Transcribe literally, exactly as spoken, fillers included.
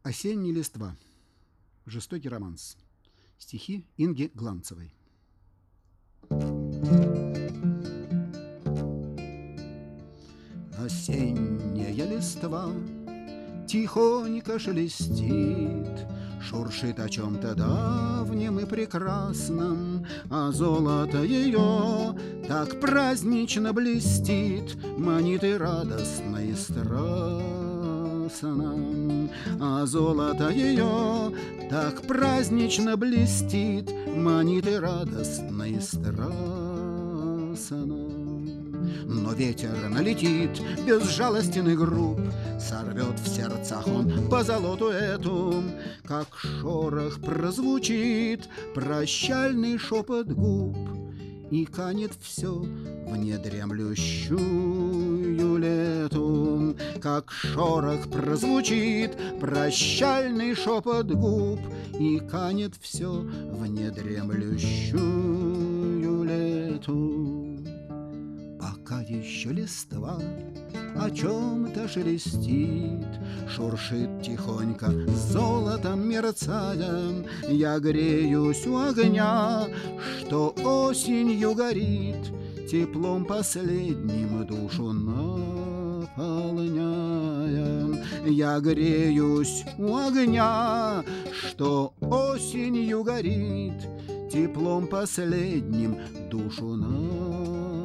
Осенняя листва. Жестокий романс. Стихи Инги Гланцевой. Осенняя листва тихонько шелестит, шуршит о чем-то давнем и прекрасном, а золото ее так празднично блестит, манит и радостно, и страстно. А золото ее так празднично блестит, манит и радостно, и страстно. Но ветер налетит безжалостен и груб, сорвет в сердцах он по золоту эту, как шорох прозвучит прощальный шепот губ, и канет все в недремлющую лету. Как шорох прозвучит прощальный шепот губ, и канет все в недремлющую лету. Пока еще листва о чем-то шелестит, шуршит тихонько золотом мерцая, я греюсь у огня, что осенью горит, теплом последним душу наполняя. Я греюсь у огня, что осенью горит, теплом последним душу наполняя.